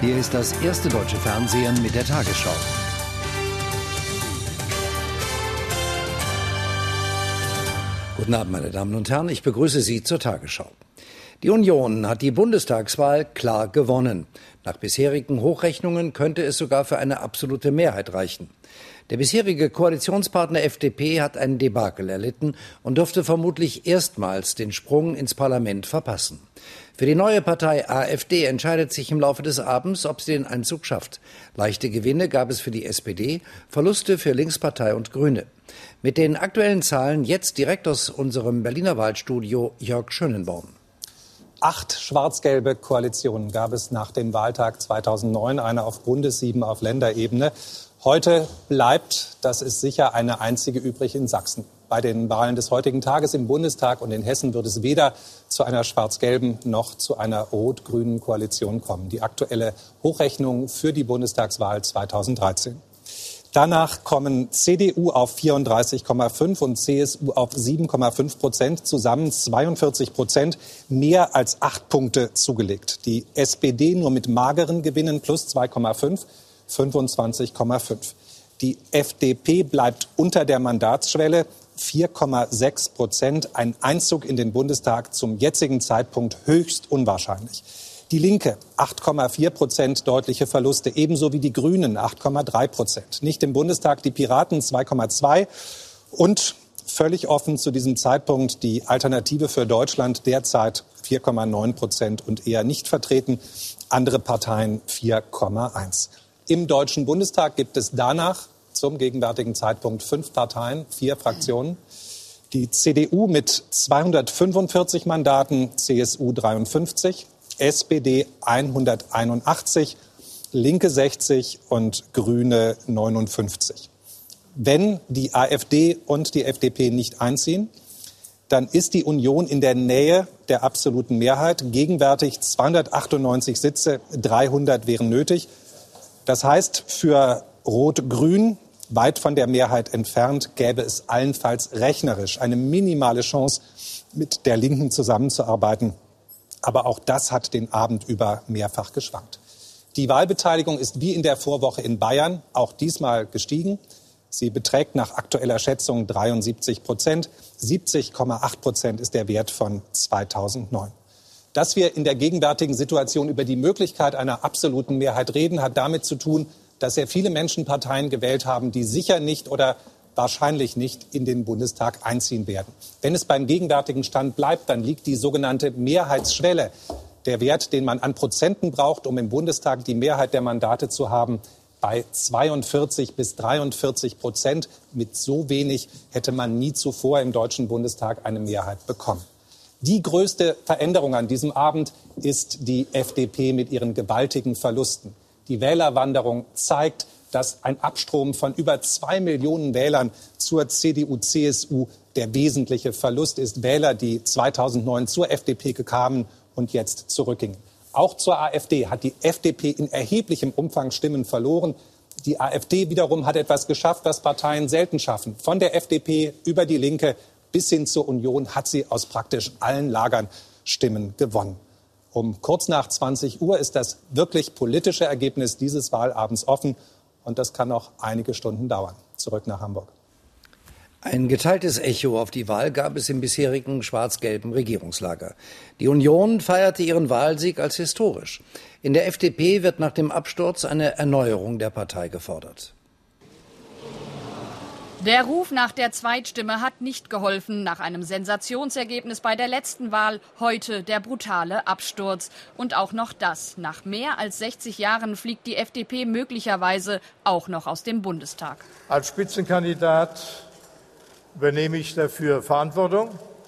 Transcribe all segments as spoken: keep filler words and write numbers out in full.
Hier ist das erste deutsche Fernsehen mit der Tagesschau. Guten Abend, meine Damen und Herren, ich begrüße Sie zur Tagesschau. Die Union hat die Bundestagswahl klar gewonnen. Nach bisherigen Hochrechnungen könnte es sogar für eine absolute Mehrheit reichen. Der bisherige Koalitionspartner F D P hat einen Debakel erlitten und dürfte vermutlich erstmals den Sprung ins Parlament verpassen. Für die neue Partei AfD entscheidet sich im Laufe des Abends, ob sie den Einzug schafft. Leichte Gewinne gab es für die S P D, Verluste für Linkspartei und Grüne. Mit den aktuellen Zahlen jetzt direkt aus unserem Berliner Wahlstudio Jörg Schönenborn. Acht schwarz-gelbe Koalitionen gab es nach dem Wahltag zweitausendneun, eine auf Bundes-, sieben auf Länderebene. Heute bleibt, das ist sicher, eine einzige übrig in Sachsen. Bei den Wahlen des heutigen Tages im Bundestag und in Hessen wird es weder zu einer schwarz-gelben noch zu einer rot-grünen Koalition kommen. Die aktuelle Hochrechnung für die Bundestagswahl zweitausenddreizehn. Danach kommen C D U auf vierunddreißig Komma fünf und C S U auf sieben Komma fünf Prozent, zusammen zweiundvierzig Prozent, mehr als acht Punkte zugelegt. Die S P D nur mit mageren Gewinnen plus zwei Komma fünf, fünfundzwanzig Komma fünf. Die F D P bleibt unter der Mandatsschwelle, vier Komma sechs Prozent, ein Einzug in den Bundestag zum jetzigen Zeitpunkt höchst unwahrscheinlich. Die Linke, acht Komma vier Prozent deutliche Verluste, ebenso wie die Grünen, acht Komma drei Prozent. Nicht im Bundestag die Piraten, zwei Komma zwei. Und völlig offen zu diesem Zeitpunkt die Alternative für Deutschland, derzeit vier Komma neun Prozent und eher nicht vertreten. Andere Parteien vier Komma eins. Im Deutschen Bundestag gibt es danach zum gegenwärtigen Zeitpunkt fünf Parteien, vier Fraktionen. Die C D U mit zweihundertfünfundvierzig Mandaten, C S U dreiundfünfzig. S P D hunderteinundachtzig, Linke sechzig und Grüne neunundfünfzig. Wenn die AfD und die F D P nicht einziehen, dann ist die Union in der Nähe der absoluten Mehrheit. Gegenwärtig zweihundertachtundneunzig Sitze, dreihundert wären nötig. Das heißt, für Rot-Grün, weit von der Mehrheit entfernt, gäbe es allenfalls rechnerisch eine minimale Chance, mit der Linken zusammenzuarbeiten. Aber auch das hat den Abend über mehrfach geschwankt. Die Wahlbeteiligung ist wie in der Vorwoche in Bayern auch diesmal gestiegen. Sie beträgt nach aktueller Schätzung dreiundsiebzig Prozent. siebzig Komma acht Prozent ist der Wert von zweitausendneun. Dass wir in der gegenwärtigen Situation über die Möglichkeit einer absoluten Mehrheit reden, hat damit zu tun, dass sehr viele Menschen Parteien gewählt haben, die sicher nicht oder wahrscheinlich nicht in den Bundestag einziehen werden. Wenn es beim gegenwärtigen Stand bleibt, dann liegt die sogenannte Mehrheitsschwelle, der Wert, den man an Prozenten braucht, um im Bundestag die Mehrheit der Mandate zu haben, bei zweiundvierzig bis dreiundvierzig Prozent. Mit so wenig hätte man nie zuvor im Deutschen Bundestag eine Mehrheit bekommen. Die größte Veränderung an diesem Abend ist die F D P mit ihren gewaltigen Verlusten. Die Wählerwanderung zeigt, dass ein Abstrom von über zwei Millionen Wählern zur C D U C S U der wesentliche Verlust ist. Wähler, die zweitausendneun zur F D P kamen und jetzt zurückgingen. Auch zur AfD hat die F D P in erheblichem Umfang Stimmen verloren. Die AfD wiederum hat etwas geschafft, was Parteien selten schaffen. Von der F D P über die Linke bis hin zur Union hat sie aus praktisch allen Lagern Stimmen gewonnen. Um kurz nach zwanzig Uhr ist das wirklich politische Ergebnis dieses Wahlabends offen. Und das kann noch einige Stunden dauern. Zurück nach Hamburg. Ein geteiltes Echo auf die Wahl gab es im bisherigen schwarz-gelben Regierungslager. Die Union feierte ihren Wahlsieg als historisch. In der F D P wird nach dem Absturz eine Erneuerung der Partei gefordert. Der Ruf nach der Zweitstimme hat nicht geholfen. Nach einem Sensationsergebnis bei der letzten Wahl heute der brutale Absturz. Und auch noch das. Nach mehr als sechzig Jahren fliegt die F D P möglicherweise auch noch aus dem Bundestag. Als Spitzenkandidat übernehme ich dafür Verantwortung.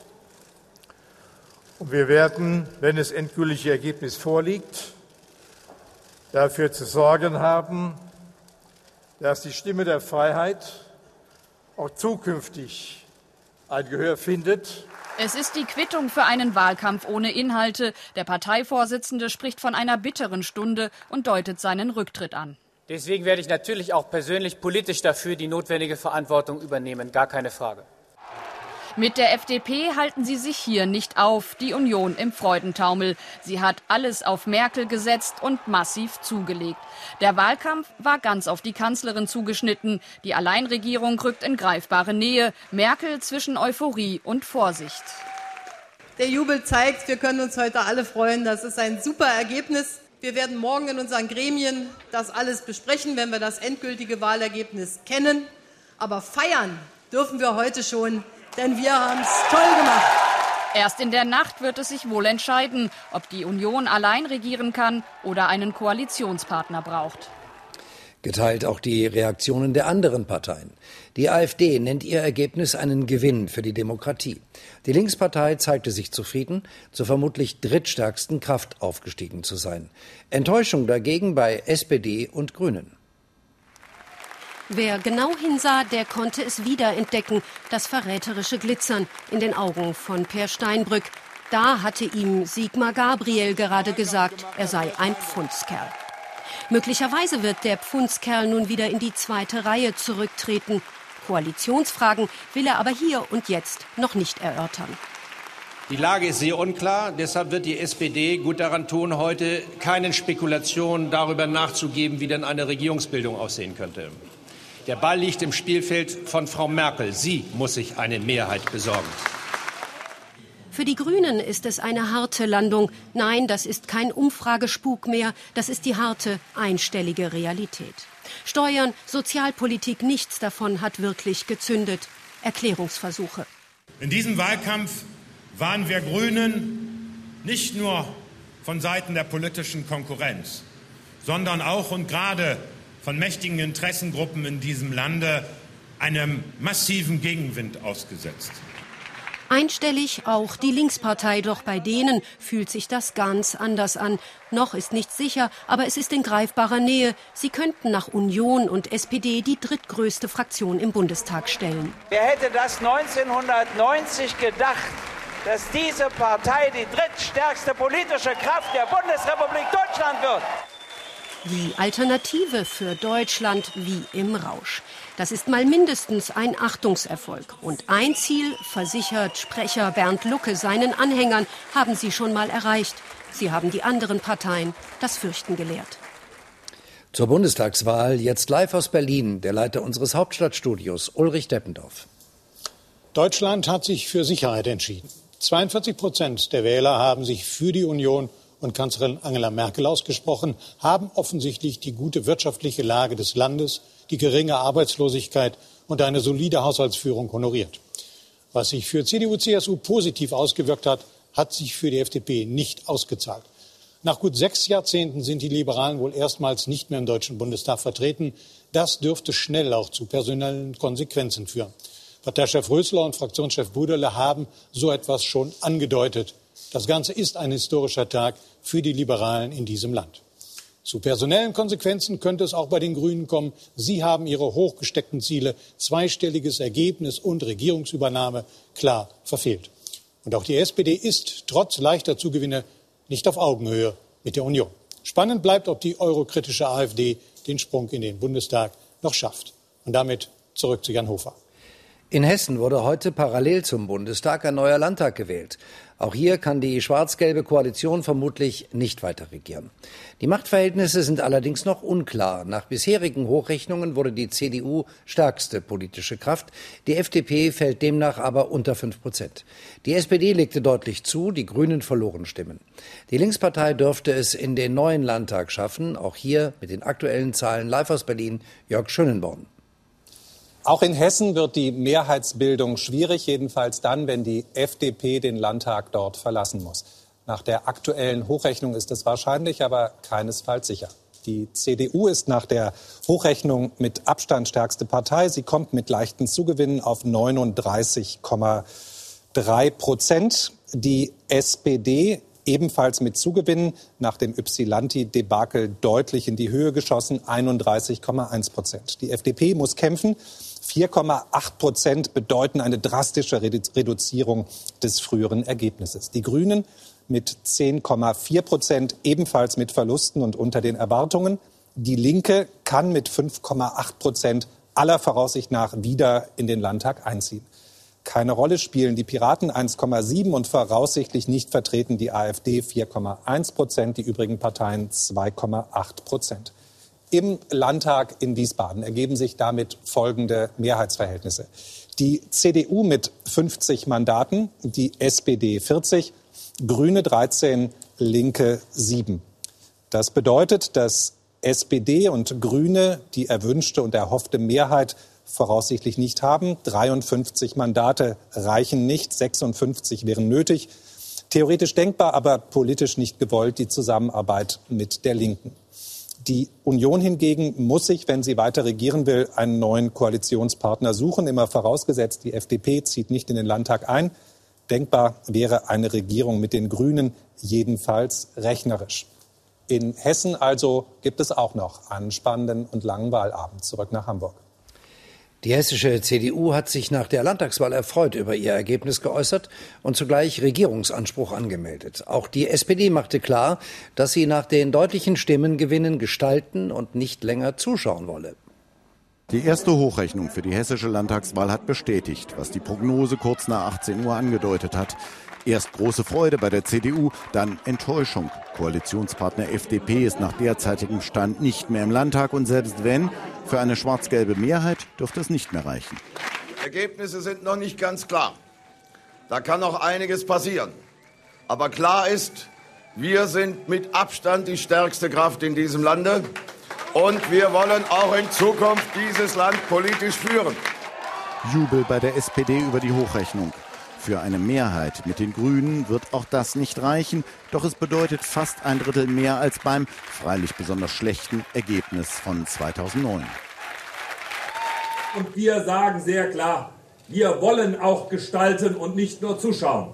Und wir werden, wenn das endgültige Ergebnis vorliegt, dafür zu sorgen haben, dass die Stimme der Freiheit auch zukünftig ein Gehör findet. Es ist die Quittung für einen Wahlkampf ohne Inhalte. Der Parteivorsitzende spricht von einer bitteren Stunde und deutet seinen Rücktritt an. Deswegen werde ich natürlich auch persönlich politisch dafür die notwendige Verantwortung übernehmen, gar keine Frage. Mit der F D P halten sie sich hier nicht auf, die Union im Freudentaumel. Sie hat alles auf Merkel gesetzt und massiv zugelegt. Der Wahlkampf war ganz auf die Kanzlerin zugeschnitten. Die Alleinregierung rückt in greifbare Nähe. Merkel zwischen Euphorie und Vorsicht. Der Jubel zeigt, wir können uns heute alle freuen. Das ist ein super Ergebnis. Wir werden morgen in unseren Gremien das alles besprechen, wenn wir das endgültige Wahlergebnis kennen. Aber feiern dürfen wir heute schon, denn wir haben es toll gemacht. Erst in der Nacht wird es sich wohl entscheiden, ob die Union allein regieren kann oder einen Koalitionspartner braucht. Geteilt auch die Reaktionen der anderen Parteien. Die AfD nennt ihr Ergebnis einen Gewinn für die Demokratie. Die Linkspartei zeigte sich zufrieden, zur vermutlich drittstärksten Kraft aufgestiegen zu sein. Enttäuschung dagegen bei S P D und Grünen. Wer genau hinsah, der konnte es wiederentdecken, das verräterische Glitzern in den Augen von Peer Steinbrück. Da hatte ihm Sigmar Gabriel gerade gesagt, er sei ein Pfundskerl. Möglicherweise wird der Pfundskerl nun wieder in die zweite Reihe zurücktreten. Koalitionsfragen will er aber hier und jetzt noch nicht erörtern. Die Lage ist sehr unklar. Deshalb wird die S P D gut daran tun, heute keinen Spekulationen darüber nachzugeben, wie denn eine Regierungsbildung aussehen könnte. Der Ball liegt im Spielfeld von Frau Merkel. Sie muss sich eine Mehrheit besorgen. Für die Grünen ist es eine harte Landung. Nein, das ist kein Umfragespuk mehr. Das ist die harte, einstellige Realität. Steuern, Sozialpolitik, nichts davon hat wirklich gezündet. Erklärungsversuche. In diesem Wahlkampf waren wir Grünen nicht nur von Seiten der politischen Konkurrenz, sondern auch und gerade von mächtigen Interessengruppen in diesem Lande einem massiven Gegenwind ausgesetzt. Einstellig auch die Linkspartei, doch bei denen fühlt sich das ganz anders an. Noch ist nichts sicher, aber es ist in greifbarer Nähe. Sie könnten nach Union und S P D die drittgrößte Fraktion im Bundestag stellen. Wer hätte das neunzehnhundertneunzig gedacht, dass diese Partei die drittstärkste politische Kraft der Bundesrepublik Deutschland wird? Die Alternative für Deutschland wie im Rausch. Das ist mal mindestens ein Achtungserfolg. Und ein Ziel, versichert Sprecher Bernd Lucke seinen Anhängern, haben sie schon mal erreicht. Sie haben die anderen Parteien das Fürchten gelehrt. Zur Bundestagswahl jetzt live aus Berlin, der Leiter unseres Hauptstadtstudios, Ulrich Deppendorf. Deutschland hat sich für Sicherheit entschieden. zweiundvierzig Prozent der Wähler haben sich für die Union und Kanzlerin Angela Merkel ausgesprochen, haben offensichtlich die gute wirtschaftliche Lage des Landes, die geringe Arbeitslosigkeit und eine solide Haushaltsführung honoriert. Was sich für C D U C S U positiv ausgewirkt hat, hat sich für die F D P nicht ausgezahlt. Nach gut sechs Jahrzehnten sind die Liberalen wohl erstmals nicht mehr im Deutschen Bundestag vertreten. Das dürfte schnell auch zu personellen Konsequenzen führen. Parteichef Rösler und Fraktionschef Buderle haben so etwas schon angedeutet. Das Ganze ist ein historischer Tag für die Liberalen in diesem Land. Zu personellen Konsequenzen könnte es auch bei den Grünen kommen. Sie haben ihre hochgesteckten Ziele, zweistelliges Ergebnis und Regierungsübernahme, klar verfehlt. Und auch die S P D ist trotz leichter Zugewinne nicht auf Augenhöhe mit der Union. Spannend bleibt, ob die eurokritische AfD den Sprung in den Bundestag noch schafft. Und damit zurück zu Jan Hofer. In Hessen wurde heute parallel zum Bundestag ein neuer Landtag gewählt. Auch hier kann die schwarz-gelbe Koalition vermutlich nicht weiter regieren. Die Machtverhältnisse sind allerdings noch unklar. Nach bisherigen Hochrechnungen wurde die C D U stärkste politische Kraft. Die F D P fällt demnach aber unter fünf Prozent. Die S P D legte deutlich zu, die Grünen verloren Stimmen. Die Linkspartei dürfte es in den neuen Landtag schaffen. Auch hier mit den aktuellen Zahlen live aus Berlin, Jörg Schönenborn. Auch in Hessen wird die Mehrheitsbildung schwierig, jedenfalls dann, wenn die F D P den Landtag dort verlassen muss. Nach der aktuellen Hochrechnung ist es wahrscheinlich, aber keinesfalls sicher. Die C D U ist nach der Hochrechnung mit Abstand stärkste Partei. Sie kommt mit leichten Zugewinnen auf neununddreißig Komma drei Prozent. Die S P D ebenfalls mit Zugewinnen, nach dem Ypsilanti-Debakel deutlich in die Höhe geschossen, einunddreißig Komma eins Prozent. Die F D P muss kämpfen. vier Komma acht Prozent bedeuten eine drastische Reduzierung des früheren Ergebnisses. Die Grünen mit zehn Komma vier Prozent, ebenfalls mit Verlusten und unter den Erwartungen. Die Linke kann mit fünf Komma acht Prozent aller Voraussicht nach wieder in den Landtag einziehen. keine Rolle spielen. Die Piraten eins Komma sieben und voraussichtlich nicht vertreten die AfD vier Komma eins Prozent, die übrigen Parteien zwei Komma acht Prozent. Im Landtag in Wiesbaden ergeben sich damit folgende Mehrheitsverhältnisse. Die C D U mit fünfzig Mandaten, die S P D vierzig, Grüne dreizehn, Linke sieben. Das bedeutet, dass S P D und Grüne die erwünschte und erhoffte Mehrheit voraussichtlich nicht haben. dreiundfünfzig Mandate reichen nicht, sechsundfünfzig wären nötig. Theoretisch denkbar, aber politisch nicht gewollt, die Zusammenarbeit mit der Linken. Die Union hingegen muss sich, wenn sie weiter regieren will, einen neuen Koalitionspartner suchen. Immer vorausgesetzt, die F D P zieht nicht in den Landtag ein. Denkbar wäre eine Regierung mit den Grünen, jedenfalls rechnerisch. In Hessen also gibt es auch noch einen spannenden und langen Wahlabend. Zurück nach Hamburg. Die hessische C D U hat sich nach der Landtagswahl erfreut über ihr Ergebnis geäußert und zugleich Regierungsanspruch angemeldet. Auch die S P D machte klar, dass sie nach den deutlichen Stimmengewinnen gestalten und nicht länger zuschauen wolle. Die erste Hochrechnung für die hessische Landtagswahl hat bestätigt, was die Prognose kurz nach achtzehn Uhr angedeutet hat. Erst große Freude bei der C D U, dann Enttäuschung. Koalitionspartner F D P ist nach derzeitigem Stand nicht mehr im Landtag und selbst wenn, für eine schwarz-gelbe Mehrheit dürfte es nicht mehr reichen. Ergebnisse sind noch nicht ganz klar. Da kann noch einiges passieren. Aber klar ist, wir sind mit Abstand die stärkste Kraft in diesem Lande und wir wollen auch in Zukunft dieses Land politisch führen. Jubel bei der S P D über die Hochrechnung. Für eine Mehrheit mit den Grünen wird auch das nicht reichen. Doch es bedeutet fast ein Drittel mehr als beim freilich besonders schlechten Ergebnis von zweitausendneun. Und wir sagen sehr klar, wir wollen auch gestalten und nicht nur zuschauen.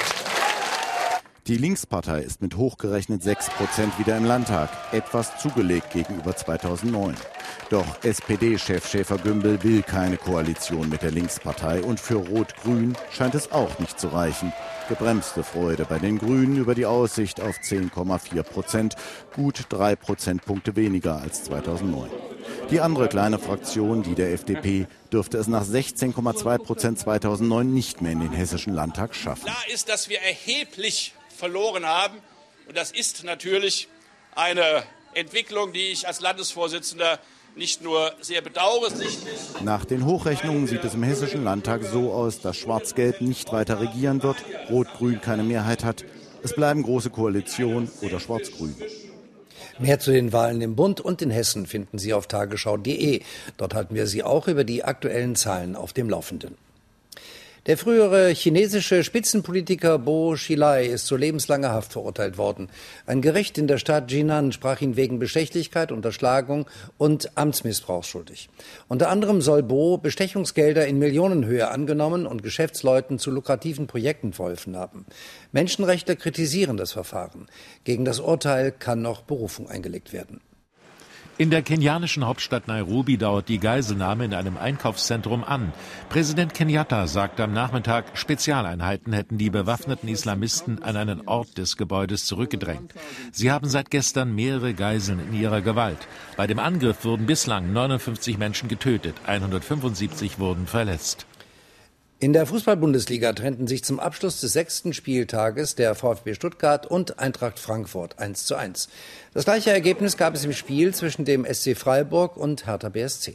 Die Linkspartei ist mit hochgerechnet sechs Prozent wieder im Landtag, etwas zugelegt gegenüber zweitausendneun. Doch S P D-Chef Schäfer-Gümbel will keine Koalition mit der Linkspartei und für Rot-Grün scheint es auch nicht zu reichen. Gebremste Freude bei den Grünen über die Aussicht auf zehn Komma vier Prozent, gut drei Prozentpunkte weniger als zweitausendneun. Die andere kleine Fraktion, die der F D P, dürfte es nach sechzehn Komma zwei Prozent zweitausendneun nicht mehr in den hessischen Landtag schaffen. Klar ist, dass wir erheblich verloren haben. Und das ist natürlich eine Entwicklung, die ich als Landesvorsitzender nicht nur sehr bedauere. Nach den Hochrechnungen sieht es im hessischen Landtag so aus, dass Schwarz-Gelb nicht weiter regieren wird, Rot-Grün keine Mehrheit hat. Es bleiben große Koalition oder Schwarz-Grün. Mehr zu den Wahlen im Bund und in Hessen finden Sie auf tagesschau punkt de. Dort halten wir Sie auch über die aktuellen Zahlen auf dem Laufenden. Der frühere chinesische Spitzenpolitiker Bo Xilai ist zu lebenslanger Haft verurteilt worden. Ein Gericht in der Stadt Jinan sprach ihn wegen Bestechlichkeit, Unterschlagung und Amtsmissbrauch schuldig. Unter anderem soll Bo Bestechungsgelder in Millionenhöhe angenommen und Geschäftsleuten zu lukrativen Projekten verholfen haben. Menschenrechtler kritisieren das Verfahren. Gegen das Urteil kann noch Berufung eingelegt werden. In der kenianischen Hauptstadt Nairobi dauert die Geiselnahme in einem Einkaufszentrum an. Präsident Kenyatta sagte am Nachmittag, Spezialeinheiten hätten die bewaffneten Islamisten an einen Ort des Gebäudes zurückgedrängt. Sie haben seit gestern mehrere Geiseln in ihrer Gewalt. Bei dem Angriff wurden bislang neunundfünfzig Menschen getötet, hundertfünfundsiebzig wurden verletzt. In der Fußball-Bundesliga trennten sich zum Abschluss des sechsten Spieltages der VfB Stuttgart und Eintracht Frankfurt eins zu eins. Das gleiche Ergebnis gab es im Spiel zwischen dem S C Freiburg und Hertha B S C.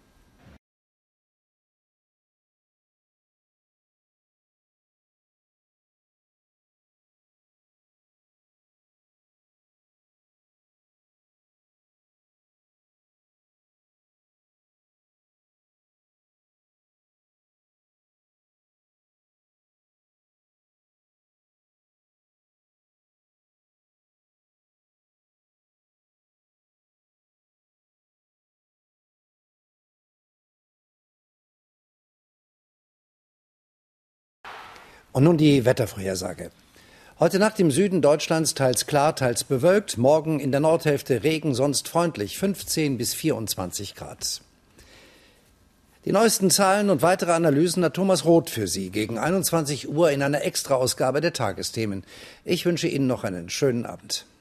Und nun die Wettervorhersage. Heute Nacht im Süden Deutschlands teils klar, teils bewölkt. Morgen in der Nordhälfte Regen, sonst freundlich, fünfzehn bis vierundzwanzig Grad. Die neuesten Zahlen und weitere Analysen hat Thomas Roth für Sie gegen einundzwanzig Uhr in einer Extraausgabe der Tagesthemen. Ich wünsche Ihnen noch einen schönen Abend.